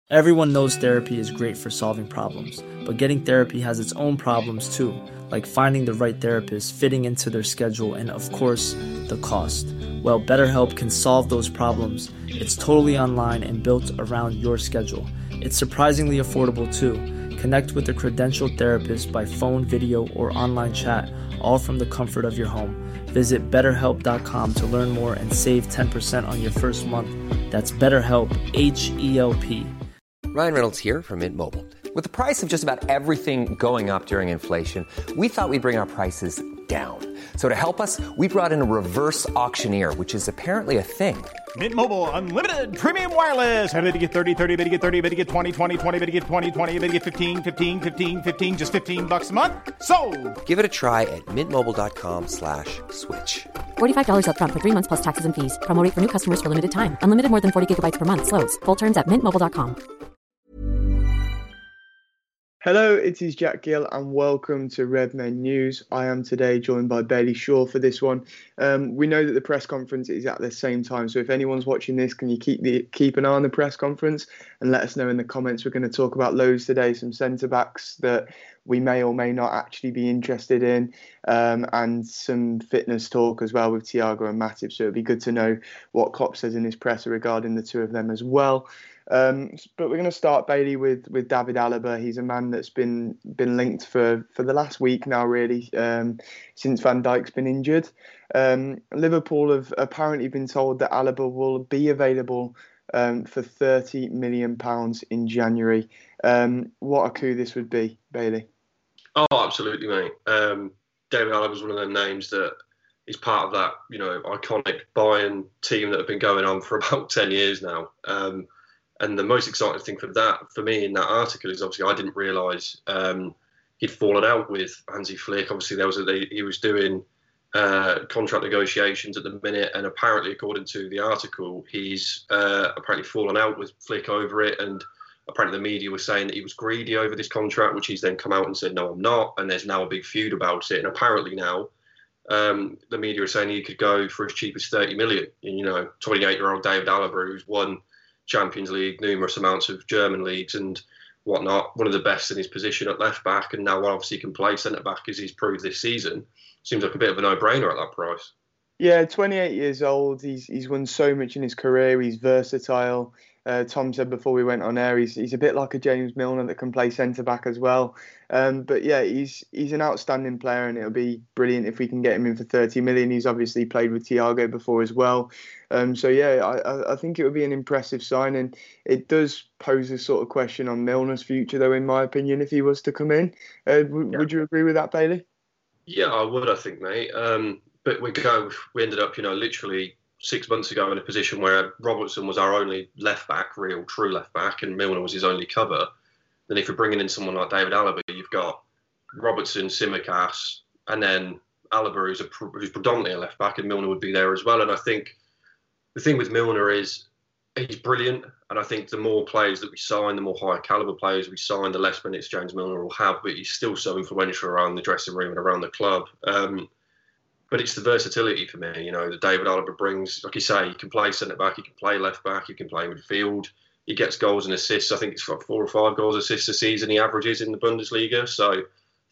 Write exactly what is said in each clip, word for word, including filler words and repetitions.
Everyone knows therapy is great for solving problems, but getting therapy has its own problems too, like finding the right therapist, fitting into their schedule, and of course, the cost. Well, BetterHelp can solve those problems. It's totally online and built around your schedule. It's surprisingly affordable too. Connect with a credentialed therapist by phone, video, or online chat, all from the comfort of your home. Visit better help dot com to learn more and save ten percent on your first month. That's BetterHelp, H E L P. Ryan Reynolds here from Mint Mobile. With the price of just about everything going up during inflation, we thought we'd bring our prices down. So to help us, we brought in a reverse auctioneer, which is apparently a thing. Mint Mobile Unlimited Premium Wireless. How to get thirty, thirty, how to get thirty, how to get twenty, twenty, twenty, how to get twenty, twenty, how to get fifteen, fifteen, fifteen, fifteen, just fifteen bucks a month? Sold! Give it a try at mintmobile.com slash switch. forty-five dollars up front for three months plus taxes and fees. Promo rate for new customers for limited time. Unlimited more than forty gigabytes per month. Slows full terms at mint mobile dot com. Hello, it is Jack Gill and welcome to Redmen News. I am today joined by Bailey Shaw for this one. Um, we know that the press conference is at the same time, so if anyone's watching this, can you keep the keep an eye on the press conference and let us know in the comments. We're going to talk about loads today, some centre-backs that we may or may not actually be interested in, um, and some fitness talk as well with Thiago and Matip, so it'd be good to know what Klopp says in his presser regarding the two of them as well. Um, but we're going to start, Bailey, with, with David Alaba. He's a man that's been been linked for, for the last week now, really, um, since Van Dijk's been injured. Um, Liverpool have apparently been told that Alaba will be available um, for thirty million pounds in January. Um, what a coup this would be, Bailey. Oh, absolutely, mate. Um, David Alaba is one of them names that is part of that, you know, iconic Bayern team that have been going on for about ten years now. Um, And the most exciting thing for that, for me, in that article is obviously I didn't realise um, he'd fallen out with Hansi Flick. Obviously, there was a, they, he was doing uh, contract negotiations at the minute, and apparently, according to the article, he's uh, apparently fallen out with Flick over it. And apparently, the media was saying that he was greedy over this contract, which he's then come out and said, "No, I'm not." And there's now a big feud about it. And apparently now, um, the media are saying he could go for as cheap as thirty million. And, you know, twenty-eight-year-old David Alaba, who's won Champions League, numerous amounts of German leagues and whatnot, one of the best in his position at left back, and now obviously can play centre back as he's proved this season. Seems like a bit of a no-brainer at that price. Yeah, twenty-eight years old. He's he's won so much in his career. He's versatile. Uh, Tom said before we went on air, he's he's a bit like a James Milner that can play centre back as well. Um, but yeah, he's he's an outstanding player, and it'll be brilliant if we can get him in for thirty million. He's obviously played with Thiago before as well. Um, so yeah, I I think it would be an impressive signing. It does pose a sort of question on Milner's future, though, in my opinion, if he was to come in. Uh, w- yeah. Would you agree with that, Bailey? Yeah, I would. I think, mate. Um, but we go. We ended up, you know, literally six months ago in a position where Robertson was our only left back, real true left back, and Milner was his only cover. Then if you're bringing in someone like David Alaba, you've got Robertson, Tsimikas, and then Alaba, who's, a, who's predominantly a left back, and Milner would be there as well. And I think the thing with Milner is he's brilliant, and I think the more players that we sign, the more higher caliber players we sign, the less minutes James Milner will have, but he's still so influential around the dressing room and around the club. Um, But it's the versatility for me, you know, that David Alaba brings. Like you say, he can play centre-back, he can play left-back, he can play midfield. He gets goals and assists. I think it's got four or five goals assists a season he averages in the Bundesliga. So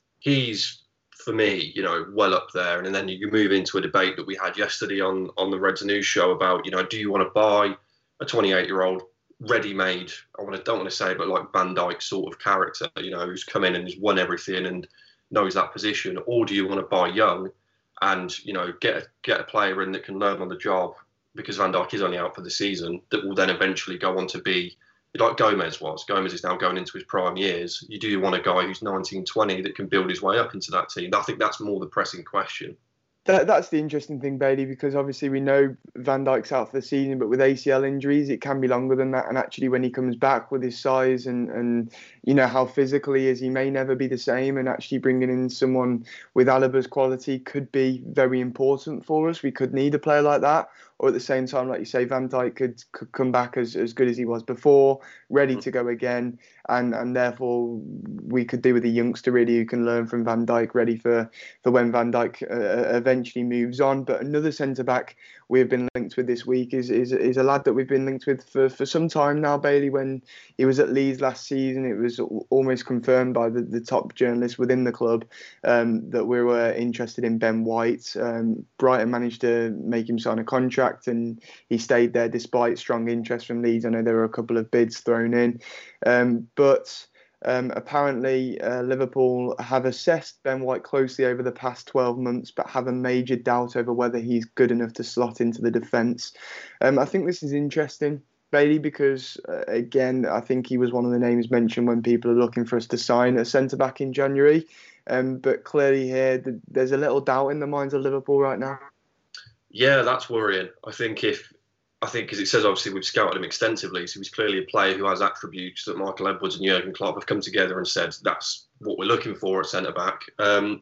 he's, for me, you know, well up there. And then you move into a debate that we had yesterday on, on the Reds News show about, you know, do you want to buy a twenty-eight-year-old ready-made, I want to, don't want to say, but like Van Dijk sort of character, you know, who's come in and has won everything and knows that position? Or do you want to buy young and, you know, get a, get a player in that can learn on the job, because Van Dijk is only out for the season, that will then eventually go on to be like Gomez was. Gomez is now going into his prime years. You do want a guy who's nineteen, twenty that can build his way up into that team. I think that's more the pressing question. That, that's the interesting thing, Bailey, because obviously we know Van Dijk's out for the season, but with A C L injuries, it can be longer than that. And actually, when he comes back with his size and, and you know, how physical he is, he may never be the same. And actually bringing in someone with Alaba's quality could be very important for us. We could need a player like that. or at the same time, like you say, Van Dijk could, could come back as, as good as he was before, ready to go again, and, and therefore we could do with a youngster really who can learn from Van Dijk, ready for, for when Van Dijk uh, eventually moves on. But another centre-back we've been linked with this week is, is is a lad that we've been linked with for, for some time now, Bailey. When he was at Leeds last season, it was almost confirmed by the, the top journalists within the club um, that we were interested in Ben White. Um, Brighton managed to make him sign a contract and he stayed there despite strong interest from Leeds. I know there were a couple of bids thrown in. Um, but Um, apparently, uh, Liverpool have assessed Ben White closely over the past twelve months, but have a major doubt over whether he's good enough to slot into the defence. Um, I think this is interesting, Bailey, because, uh, again, I think he was one of the names mentioned when people are looking for us to sign a centre-back in January. Um, but clearly here, th- there's a little doubt in the minds of Liverpool right now. Yeah, that's worrying. I think if... I think, as it says, obviously, we've scouted him extensively, so he's clearly a player who has attributes that Michael Edwards and Jurgen Klopp have come together and said that's what we're looking for at centre-back. Um,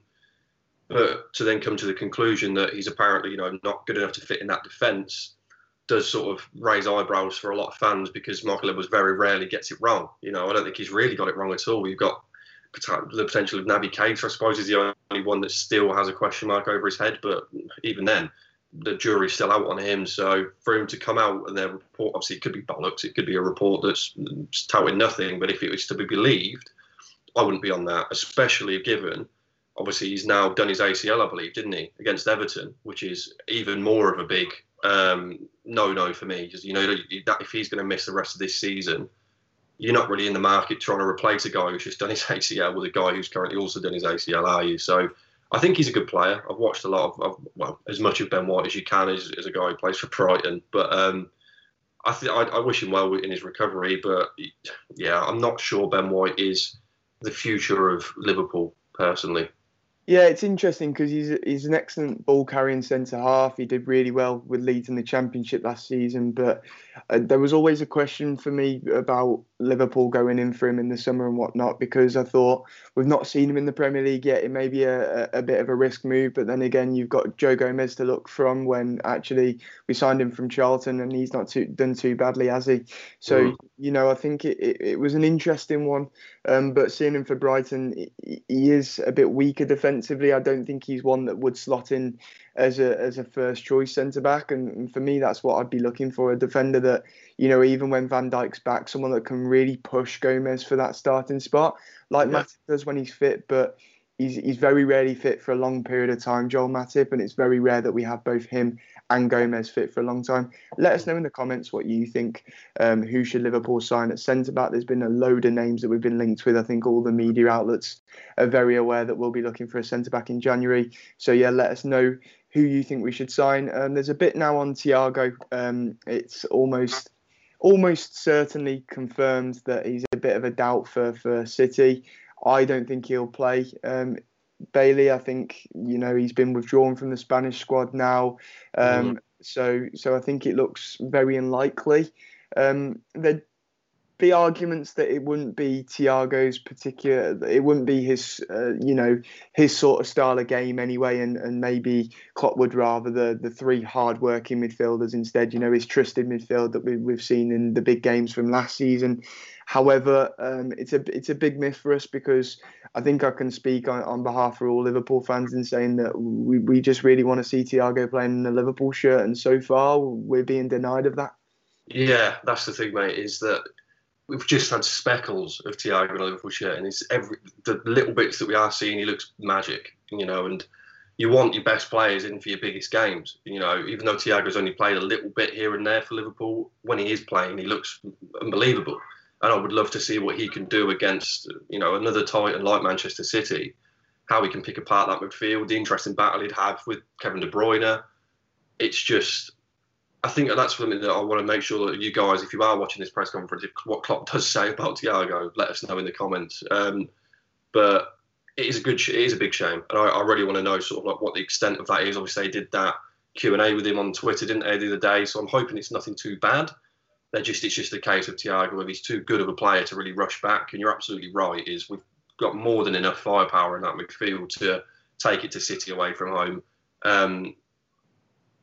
but to then come to the conclusion that he's apparently, you know, not good enough to fit in that defence does sort of raise eyebrows for a lot of fans, because Michael Edwards very rarely gets it wrong. You know, I don't think he's really got it wrong at all. We've got the potential of Naby Keita, I suppose, is the only one that still has a question mark over his head, but even then, the jury's still out on him. So for him to come out and their report, obviously it could be bollocks, it could be a report that's touting nothing, but if it was to be believed, I wouldn't be on that, especially given, obviously he's now done his A C L, I believe, didn't he, against Everton, which is even more of a big um, no-no for me, because, you know, that if he's going to miss the rest of this season, you're not really in the market trying to replace a guy who's just done his A C L with a guy who's currently also done his A C L, are you? So I think he's a good player. I've watched a lot of, of well, as much of Ben White as you can as, as a guy who plays for Brighton. But um, I, th- I, I wish him well in his recovery. But yeah, I'm not sure Ben White is the future of Liverpool, personally. Yeah, it's interesting because he's he's an excellent ball-carrying centre-half. He did really well with Leeds in the Championship last season, but uh, there was always a question for me about Liverpool going in for him in the summer and whatnot, because I thought we've not seen him in the Premier League yet. It may be a, a bit of a risk move, but then again, you've got Joe Gomez to look from when actually we signed him from Charlton and he's not too, done too badly, has he? So, mm. you know, I think it, it, it was an interesting one, um, but seeing him for Brighton, he is a bit weaker defensively. I don't think he's one that would slot in as a as a first choice centre back, and, and for me, that's what I'd be looking for, a defender that, you know, even when Van Dijk's back, someone that can really push Gomez for that starting spot, like yeah. Matip does when he's fit, but he's he's very rarely fit for a long period of time, Joel Matip, and it's very rare that we have both him and Gomez fit for a long time. Let us know in the comments what you think. Um, who should Liverpool sign at centre-back? There's been a load of names that we've been linked with. I think all the media outlets are very aware that we'll be looking for a centre-back in January. So, yeah, let us know who you think we should sign. Um, there's a bit now on Thiago. Um, it's almost almost certainly confirmed that he's a bit of a doubt for, for City. I don't think he'll play. Um, Bailey, I think, you know, he's been withdrawn from the Spanish squad now. Um, mm. So so I think it looks very unlikely. Um, there'd be arguments that it wouldn't be Thiago's particular, it wouldn't be his, uh, you know, his sort of style of game anyway, and, and maybe Klopp would rather the, the three hard-working midfielders instead, you know, his trusted midfield that we, we've seen in the big games from last season. However, um, it's a it's a big myth for us, because I think I can speak on, on behalf of all Liverpool fans in saying that we, we just really want to see Thiago playing in a Liverpool shirt, and so far we're being denied of that. Yeah, that's the thing, mate, is that we've just had speckles of Thiago in a Liverpool shirt, and it's every the little bits that we are seeing, he looks magic, you know, and you want your best players in for your biggest games, you know, even though Thiago's only played a little bit here and there for Liverpool, when he is playing, he looks unbelievable. And I would love to see what he can do against, you know, another titan like Manchester City, how he can pick apart that midfield, the interesting battle he'd have with Kevin De Bruyne. It's just, I think that's something that I want to make sure that you guys, if you are watching this press conference, if what Klopp does say about Thiago, let us know in the comments. Um, but it is a good, it is a big shame, and I, I really want to know sort of like what the extent of that is. Obviously, they did that Q and A with him on Twitter, didn't they, the other day? So I'm hoping it's nothing too bad. They're just, it's just a case of Thiago, if he's too good of a player to really rush back. And you're absolutely right, is we've got more than enough firepower in that midfield to take it to City away from home. Um,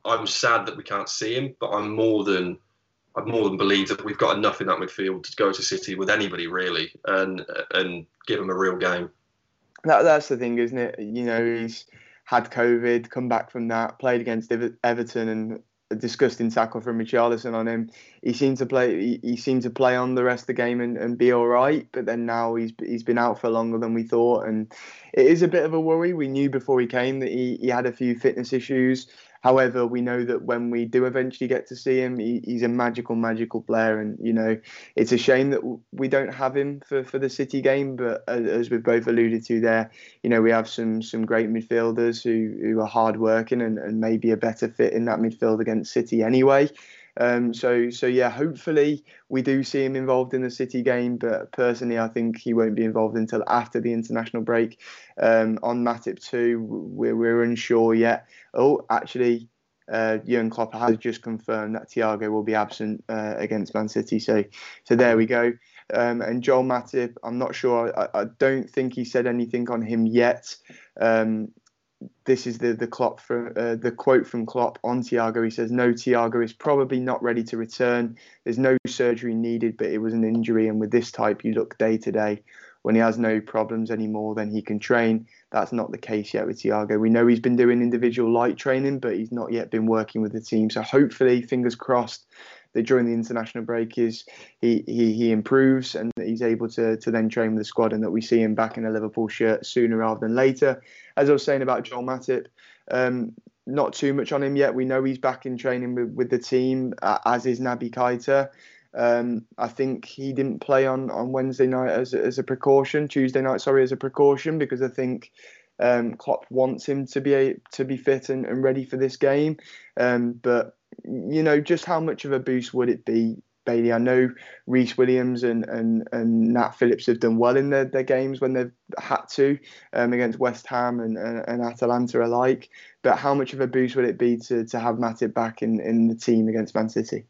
I'm sad that we can't see him, but I'm more than I more than believe that we've got enough in that midfield to go to City with anybody really, and and give him a real game. That that's the thing, isn't it? You know, he's had COVID, come back from that, played against Ever- Everton, and a disgusting tackle from Richarlison on him. He seemed to play. He, he seemed to play on the rest of the game and, and be all right. But then now he's he's been out for longer than we thought, and it is a bit of a worry. We knew before he came that he, he had a few fitness issues. However, we know that when we do eventually get to see him, he, he's a magical, magical player. And, you know, it's a shame that we don't have him for, for the City game. But as, as we've both alluded to there, you know, we have some some great midfielders who, who are hard-working and, and maybe a better fit in that midfield against City anyway. Um, so, so yeah, hopefully we do see him involved in the City game. But personally, I think he won't be involved until after the international break. Um, on Matip too, we're, we're unsure yet. Oh, actually, uh, Jurgen Klopp has just confirmed that Thiago will be absent uh, against Man City. So, so there we go. Um, and Joel Matip, I'm not sure. I, I don't think he said anything on him yet. Um, This is the the Klopp from uh, the quote from Klopp on Thiago. He says, "No, Thiago is probably not ready to return. There's no surgery needed, but it was an injury. And with this type, you look day to day. When he has no problems anymore, then he can train. That's not the case yet with Thiago. We know he's been doing individual light training, but he's not yet been working with the team. So hopefully, fingers crossed, that during the international break is he he he improves and that he's able to to then train with the squad and that we see him back in a Liverpool shirt sooner rather than later." As I was saying about Joel Matip, um, not too much on him yet. We know he's back in training with, with the team, uh, as is Naby Keita. Um, I think he didn't play on, on Wednesday night as, as a precaution, Tuesday night, sorry, as a precaution, because I think um, Klopp wants him to be a, to be fit and, and ready for this game. Um, but, you know, just how much of a boost would it be, Bailey? I know Reece Williams and, and, and Nat Phillips have done well in their, their games when they've had to um, against West Ham and, and, and Atalanta alike. But how much of a boost would it be to, to have Matip back in, in the team against Man City?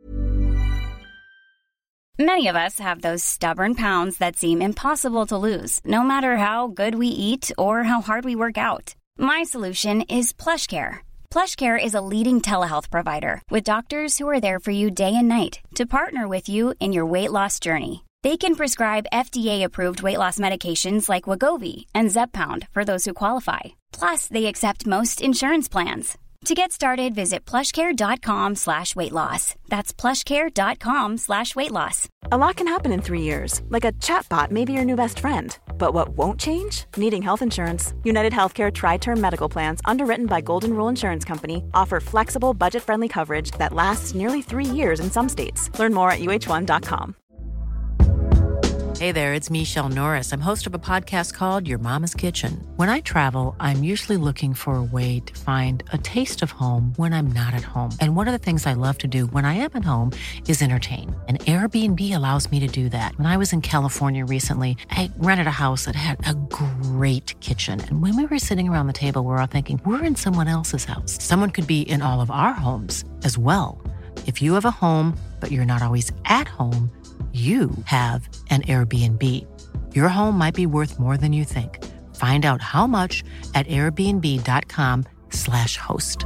Many of us have those stubborn pounds that seem impossible to lose, no matter how good we eat or how hard we work out. My solution is PlushCare. PlushCare is a leading telehealth provider with doctors who are there for you day and night to partner with you in your weight loss journey. They can prescribe F D A-approved weight loss medications like Wegovy and Zepbound for those who qualify. Plus, they accept most insurance plans. To get started, visit plushcare.com slash weight loss. That's plushcare.com slash weight loss. A lot can happen in three years, like a chatbot may be your new best friend. But what won't change? Needing health insurance. United Healthcare Tri-Term Medical Plans, underwritten by Golden Rule Insurance Company, offer flexible, budget-friendly coverage that lasts nearly three years in some states. Learn more at U H one dot com. Hey there, it's Michelle Norris. I'm host of a podcast called Your Mama's Kitchen. When I travel, I'm usually looking for a way to find a taste of home when I'm not at home. And one of the things I love to do when I am at home is entertain. And Airbnb allows me to do that. When I was in California recently, I rented a house that had a great kitchen. And when we were sitting around the table, we were all thinking, we're in someone else's house. Someone could be in all of our homes as well. If you have a home, but you're not always at home, you have an Airbnb. Your home might be worth more than you think. Find out how much at airbnb.com slash host.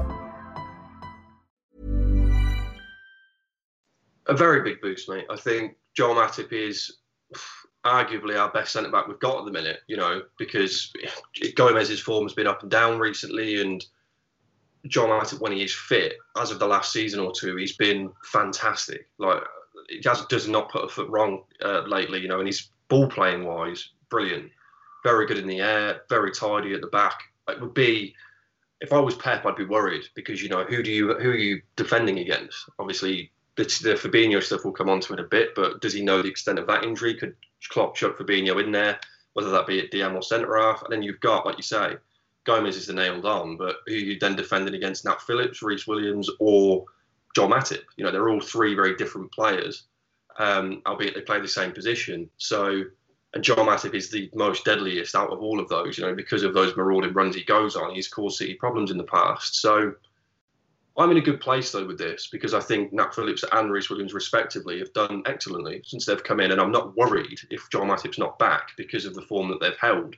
A very big boost, mate. I think Joel Matip is arguably our best centre-back we've got at the minute, you know, because Gomez's form has been up and down recently, and Joel Matip, when he is fit, as of the last season or two, he's been fantastic. Like, he has, does not put a foot wrong uh, lately, you know, and he's ball playing wise, brilliant. Very good in the air, very tidy at the back. It would be, if I was Pep, I'd be worried because, you know, who do you who are you defending against? Obviously, the, the Fabinho stuff will come on to it a bit, but does he know the extent of that injury? Could Klopp chuck Fabinho in there, whether that be at D M or centre half? And then you've got, like you say, Gomez is the nailed on, but who are you then defending against? Nat Phillips, Reece Williams, or Joel Matip? You know, they're all three very different players, um, albeit they play the same position. So, and Joel Matip is the most deadliest out of all of those, you know, because of those marauding runs he goes on. He's caused City problems in the past. So I'm in a good place, though, with this, because I think Nat Phillips and Reece Williams, respectively, have done excellently since they've come in. And I'm not worried if Joel Matip's not back because of the form that they've held.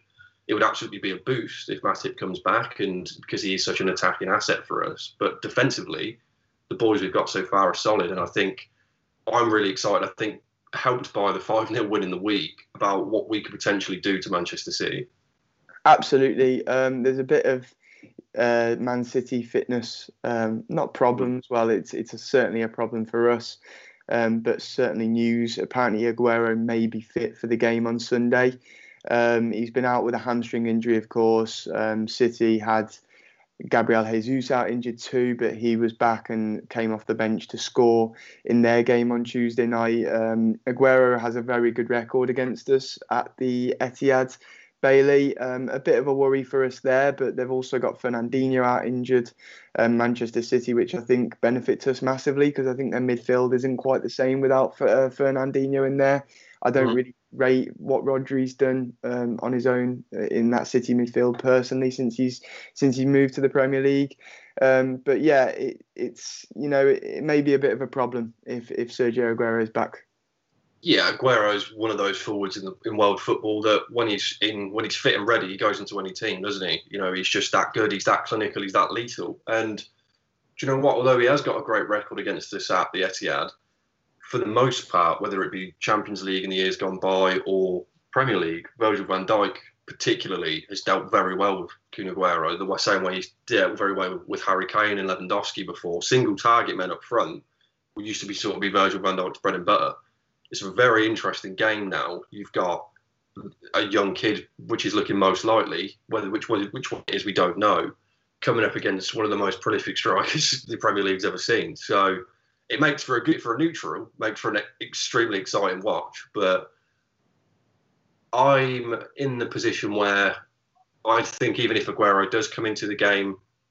it would absolutely be a boost if Matip comes back, and because he is such an attacking asset for us. But defensively, the boys we've got so far are solid, and I think I'm really excited. I think helped by the five nil win in the week about what we could potentially do to Manchester City. Absolutely. Um, there's a bit of uh, Man City fitness, um, not problems. Well, it's it's a, certainly a problem for us, um, but certainly news. Apparently, Aguero may be fit for the game on Sunday. Um, he's been out with a hamstring injury, of course. Um, City had Gabriel Jesus out injured too, but he was back and came off the bench to score in their game on Tuesday night. Um, Aguero has a very good record against us at the Etihad. Bailey, um, a bit of a worry for us there, but they've also got Fernandinho out injured, um, Manchester City, which I think benefits us massively because I think their midfield isn't quite the same without uh, Fernandinho in there. I don't mm-hmm. really rate what Rodri's done um, on his own in that City midfield personally since he's since he moved to the Premier League. Um, but yeah, it, it's you know it, it may be a bit of a problem if if Sergio Aguero is back. Yeah, Aguero is one of those forwards in the, in world football that when he's in when he's fit and ready, he goes into any team, doesn't he? You know, he's just that good. He's that clinical. He's that lethal. And do you know what? Although he has got a great record against us at the Etihad, for the most part, whether it be Champions League in the years gone by or Premier League, Virgil van Dijk particularly has dealt very well with Kun Aguero, the same way he's dealt very well with Harry Kane and Lewandowski before. Single target men up front used to be sort of be Virgil van Dijk's bread and butter. It's a very interesting game now. You've got a young kid, which is looking most likely, whether which one, which one it is we don't know, coming up against one of the most prolific strikers the Premier League's ever seen. So it makes for a good for a neutral, makes for an extremely exciting watch. But I'm in the position where I think even if Aguero does come into the game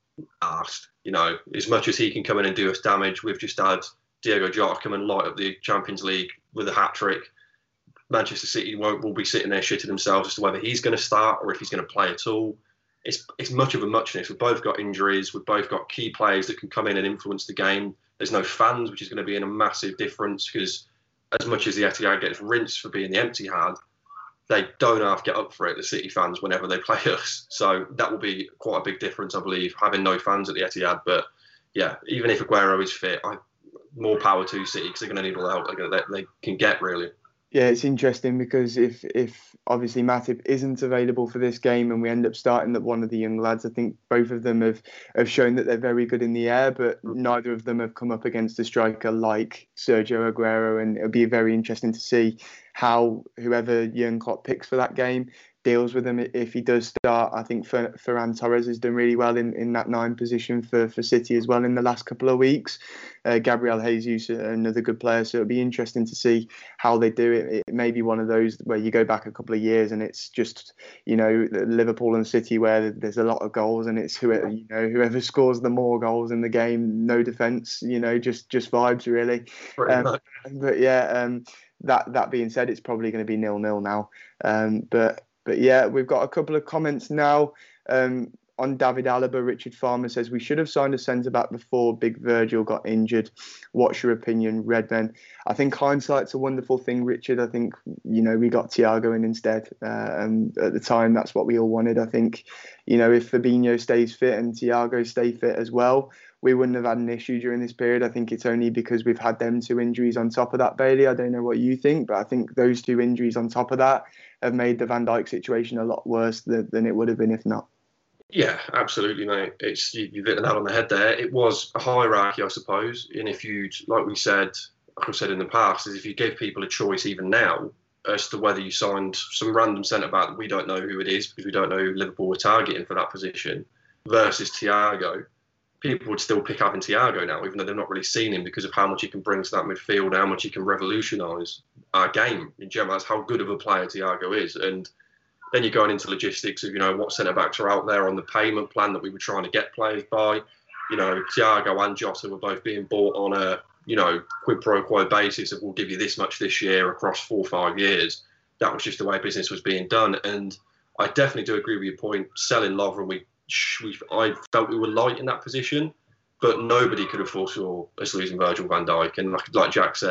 asked, you know, as much as he can come in and do us damage, we've just had Diego Jota come and light up the Champions League with a hat-trick. Manchester City won't will be sitting there shitting themselves as to whether he's going to start or if he's going to play at all. It's it's much of a muchness. We've both got injuries. We've both got key players that can come in and influence the game. There's no fans, which is going to be in a massive difference because as much as the Etihad gets rinsed for being the empty had, they don't half get up for it, the City fans, whenever they play us. So that will be quite a big difference, I believe, having no fans at the Etihad. But yeah, even if Aguero is fit, I more power to City because they're going to need all the help they're gonna, they, they can get, really. Yeah, it's interesting because if if obviously Matip isn't available for this game and we end up starting at one of the young lads, I think both of them have, have shown that they're very good in the air, but neither of them have come up against a striker like Sergio Aguero, and it'll be very interesting to see how whoever Jurgen Klopp picks for that game deals with him if he does start. I think Ferran Torres has done really well in, in that nine position for, for City as well in the last couple of weeks. Uh, Gabriel Jesus, another good player, so it'll be interesting to see how they do it. It may be one of those where you go back a couple of years and it's just, you know, Liverpool and City where there's a lot of goals and it's whoever, you know, whoever scores the more goals in the game, no defence, you know, just just vibes really. Um, but yeah, um, that that being said, it's probably going to be nil-nil now. Um, but But yeah, we've got a couple of comments now um, on David Alaba. Richard Farmer says, we should have signed a centre-back before Big Virgil got injured. What's your opinion, Redmen? I think hindsight's a wonderful thing, Richard. I think, you know, we got Thiago in instead. Uh, and at the time, that's what we all wanted. I think, you know, if Fabinho stays fit and Thiago stay fit as well, we wouldn't have had an issue during this period. I think it's only because we've had them two injuries on top of that, Bailey. I don't know what you think, but I think those two injuries on top of that have made the Van Dijk situation a lot worse than, than it would have been if not. Yeah, absolutely, mate. It's you, you've hit the nail on the head there. It was a hierarchy, I suppose. And if you, like we said, like I've said in the past, is if you gave people a choice even now as to whether you signed some random centre-back that we don't know who it is because we don't know who Liverpool were targeting for that position versus Thiago, people would still pick having Thiago now, even though they've not really seen him because of how much he can bring to that midfield, how much he can revolutionise our game in general. That's how good of a player Thiago is. And then you're going into logistics of, you know, what centre-backs are out there on the payment plan that we were trying to get players by. You know, Thiago and Jota were both being bought on a, you know, quid pro quo basis of we'll give you this much this year across four or five years. That was just the way business was being done. And I definitely do agree with your point. Selling Lovren, we We, I felt we were light in that position, but nobody could have foresaw us losing Virgil van Dijk. And like, like Jack said,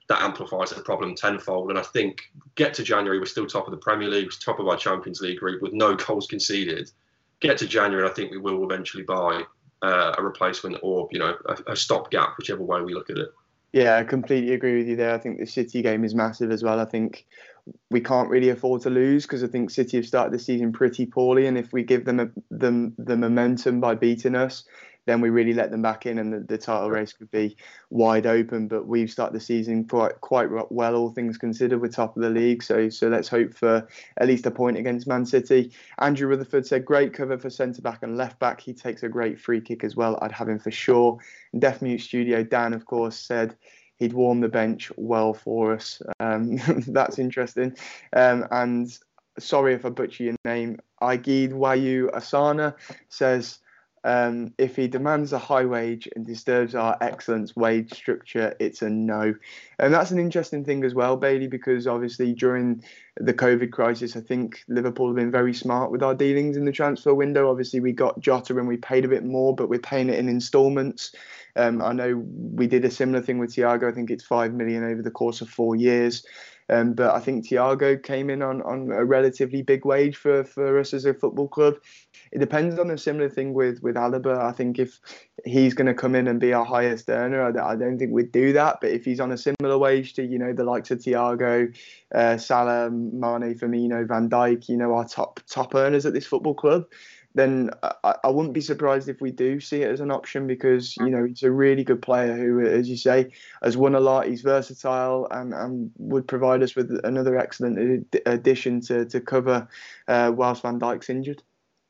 that amplifies the problem tenfold. And I think get to January, we're still top of the Premier League, we're top of our Champions League group with no goals conceded. Get to January, and I think we will eventually buy uh, a replacement or, you know, a, a stopgap, whichever way we look at it. Yeah, I completely agree with you there. I think the City game is massive as well. I think we can't really afford to lose because I think City have started the season pretty poorly, and if we give them a, them the momentum by beating us, then we really let them back in, and the, the title race could be wide open. But we've started the season quite quite well, all things considered. We're top of the league, so so let's hope for at least a point against Man City. Andrew Rutherford said, great cover for centre back and left back. He takes a great free kick as well. I'd have him for sure. And Deaf Mute Studio Dan, of course, said he'd warm the bench well for us. Um, that's interesting. Um, and sorry if I butcher your name. Aigid Wayu Asana says, Um, if he demands a high wage and disturbs our excellent wage structure, it's a no. And that's an interesting thing as well, Bailey, because obviously during the COVID crisis, I think Liverpool have been very smart with our dealings in the transfer window. Obviously, we got Jota and we paid a bit more, but we're paying it in instalments. Um, I know we did a similar thing with Thiago. I think it's five million over the course of four years. Um, but I think Thiago came in on, on a relatively big wage for, for us as a football club. It depends on a similar thing with, with Alaba. I think if he's going to come in and be our highest earner, I, I don't think we'd do that. But if he's on a similar wage to, you know, the likes of Thiago, uh, Salah, Mane, Firmino, Van Dijk, you know, our top top earners at this football club, then I, I wouldn't be surprised if we do see it as an option because, you know, he's a really good player who, as you say, has won a lot. He's versatile and, and would provide us with another excellent addition to, to cover uh, whilst Van Dijk's injured.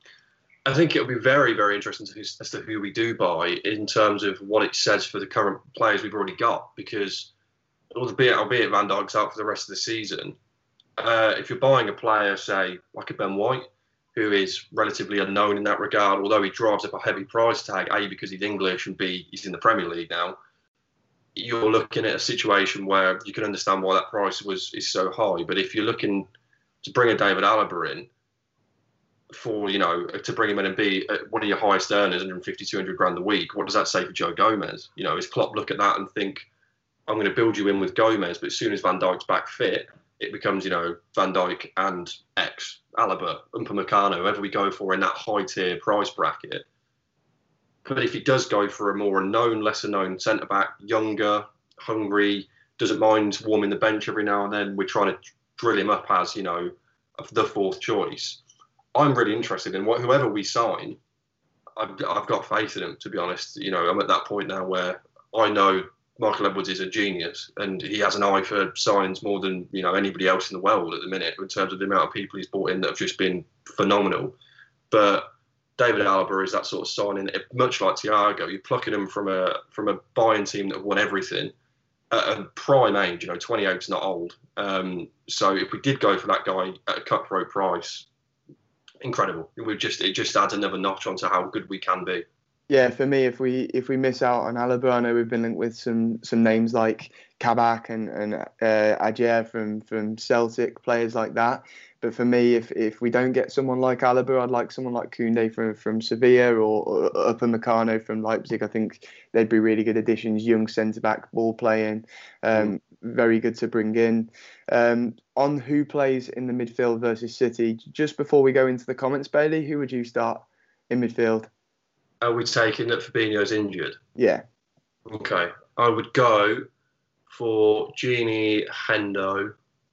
I think it'll be very, very interesting to, as to who we do buy in terms of what it says for the current players we've already got. Because albeit, albeit Van Dijk's out for the rest of the season, uh, if you're buying a player, say, like a Ben White, who is relatively unknown in that regard, although he drives up a heavy price tag, A, because he's English, and B, he's in the Premier League now, you're looking at a situation where you can understand why that price was is so high. But if you're looking to bring a David Alaba in, for, you know, to bring him in and be one of your highest earners, one fifty, two hundred grand a week, what does that say for Joe Gomez? You know, is Klopp look at that and think, I'm going to build you in with Gomez, but as soon as Van Dijk's back fit, it becomes, you know, Van Dijk and X, Alaba, Upamecano, whoever we go for in that high tier price bracket. But if he does go for a more unknown, lesser known centre back, younger, hungry, doesn't mind warming the bench every now and then, we're trying to drill him up as, you know, the fourth choice. I'm really interested in what whoever we sign. I've, I've got faith in him, to be honest. You know, I'm at that point now where I know Michael Edwards is a genius and he has an eye for signings more than, you know, anybody else in the world at the minute in terms of the amount of people he's brought in that have just been phenomenal. But David Alaba is that sort of signing, much like Thiago. You're plucking him from a from a buying team that have won everything at a prime age. You know, twenty-eight is not old. Um, so if we did go for that guy at a cutthroat price, incredible. We just it just adds another notch onto how good we can be. Yeah, for me, if we if we miss out on Alaba, I know we've been linked with some some names like Kabak and and uh, Ajer from from Celtic, players like that. But for me, if if we don't get someone like Alaba, I'd like someone like Koundé from from Sevilla or, or Upamecano from Leipzig. I think they'd be really good additions. Young centre back, ball playing, um, mm. very good to bring in. Um, on who plays in the midfield versus City, just before we go into the comments, Bailey, who would you start in midfield? Are we taking that Fabinho's injured? Yeah. Okay. I would go for Gini, Hendo.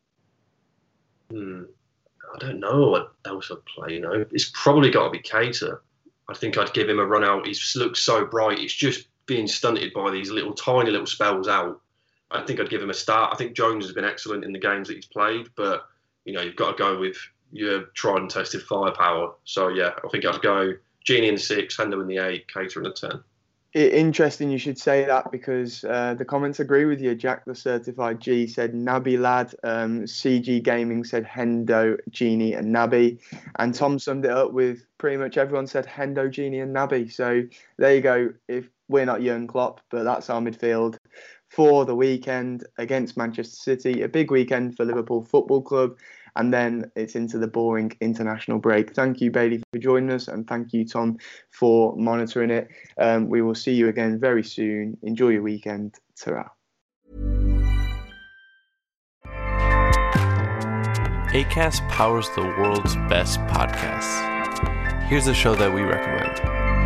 Hmm. I don't know what else I'd play, you know. It's probably got to be Keita. I think I'd give him a run out. He looks so bright. It's just being stunted by these little, tiny little spells out. I think I'd give him a start. I think Jones has been excellent in the games that he's played, but, you know, you've got to go with your tried and tested firepower. So, yeah, I think I'd go Gini in the six, Hendo in the eight, Keita in the ten. Interesting you should say that because uh, the comments agree with you. Jack the Certified G said Naby Lad. Um, C G Gaming said Hendo, Gini and Naby. And Tom summed it up with pretty much everyone said Hendo, Gini and Naby. So there you go. If we're not Jurgen Klopp, but that's our midfield for the weekend against Manchester City. A big weekend for Liverpool Football Club. And then it's into the boring international break. Thank you, Bailey, for joining us. And thank you, Tom, for monitoring it. Um, we will see you again very soon. Enjoy your weekend. Ta-ra. Acast powers the world's best podcasts. Here's a show that we recommend.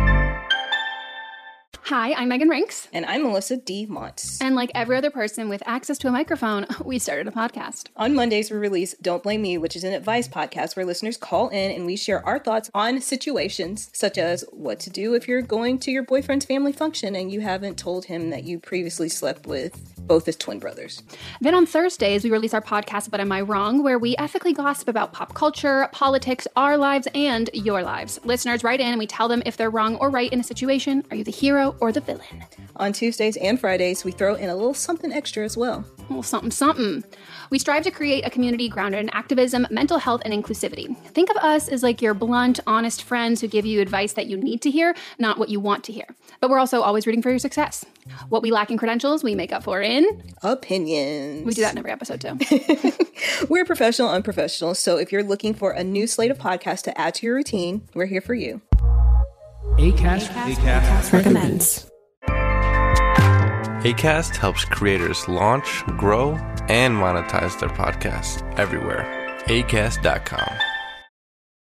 Hi, I'm Megan Rinks. And I'm Melissa D. Montz. And like every other person with access to a microphone, we started a podcast. On Mondays, we release Don't Blame Me, which is an advice podcast where listeners call in and we share our thoughts on situations such as what to do if you're going to your boyfriend's family function and you haven't told him that you previously slept with both his twin brothers. Then on Thursdays, we release our podcast, But Am I Wrong?, where we ethically gossip about pop culture, politics, our lives, and your lives. Listeners write in and we tell them if they're wrong or right in a situation. Are you the hero or the villain? On Tuesdays and Fridays, we throw in a little something extra as well. A little something, something. We strive to create a community grounded in activism, mental health, and inclusivity. Think of us as like your blunt, honest friends who give you advice that you need to hear, not what you want to hear. But we're also always rooting for your success. What we lack in credentials, we make up for in opinions. We do that in every episode too. We're professional, unprofessional. So if you're looking for a new slate of podcasts to add to your routine, we're here for you. Acast, Acast, Acast recommends. Acast helps creators launch, grow, and monetize their podcasts everywhere. Acast dot com.